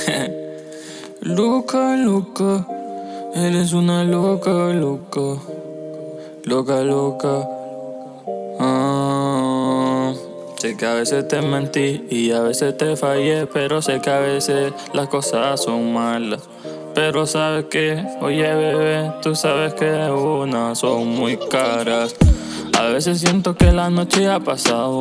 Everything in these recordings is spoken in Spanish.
Loca, loca, eres una loca, loca, loca, loca. Sé que a veces te mentí y a veces te fallé, pero sé que a veces las cosas son malas. Pero sabes que, oye bebé, tú sabes que de una son muy caras. A veces siento que la noche ha pasado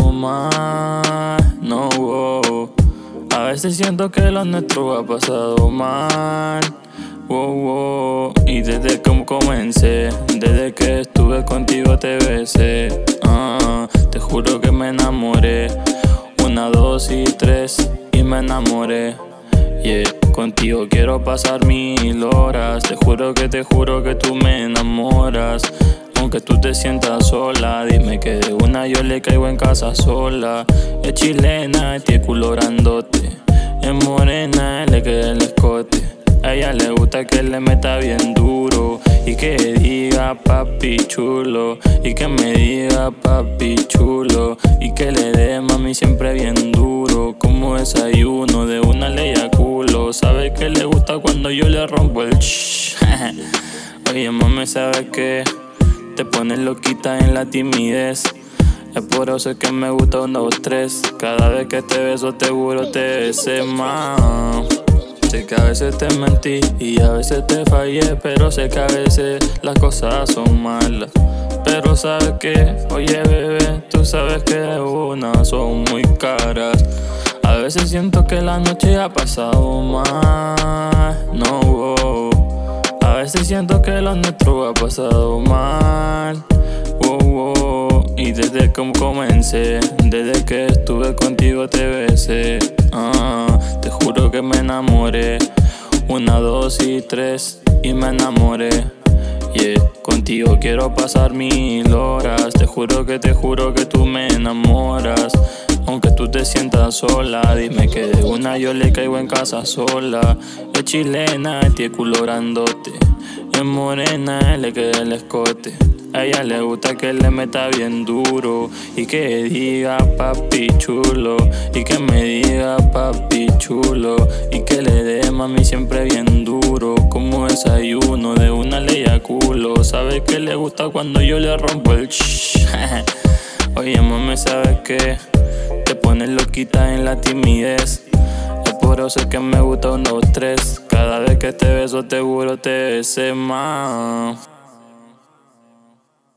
mal, no, wow. A veces siento que lo nuestro ha pasado mal, wow, wow. Y desde que comencé, desde que estuve contigo te besé, te juro que me enamoré. 1, 2 y 3 y me enamoré. Yeah, contigo quiero pasar 1000 horas. Te juro que tú me enamoras. Aunque tú te sientas sola, dime que de una yo le caigo en casa sola. Es chilena, tiene culo grandote. Es morena, le queda el escote. A ella le gusta que le meta bien duro y que diga papi chulo, y que me diga papi chulo, y que le dé mami siempre bien duro. Como desayuno, de una ley a culo. Sabe que le gusta cuando yo le rompo el shh. Oye mami, ¿sabes qué? Te pones loquita en la timidez. Es por eso que me gusta 1, 2, 3. Cada vez que te beso te juro te besé más. Sé que a veces te mentí y a veces te fallé, pero sé que a veces las cosas son malas. Pero sabes que, oye bebé, tú sabes que de una son muy caras. A veces siento que la noche ha pasado mal, no, wow. A veces siento que lo nuestro ha pasado mal, wow, wow. Y desde que comencé, desde que estuve contigo te besé, te juro que me enamoré. 1, 2 y 3 y me enamoré. Yeah, contigo quiero pasar 1000 horas. Te juro que tú me enamoras. Aunque tú te sientas sola, dime que de una yo le caigo en casa sola. Es chilena, tiene culo grandote. Es morena, le queda el escote. A ella le gusta que le meta bien duro y que diga papi chulo, y que me diga papi chulo, y que le dé mami siempre bien duro. Como desayuno, de una ley a culo. Sabe que le gusta cuando yo le rompo el shh. Oye mami, ¿sabes qué? Te pones loquita en la timidez. Es por eso que me gusta 1, 2, 3. Cada vez que te beso te juro te besé más.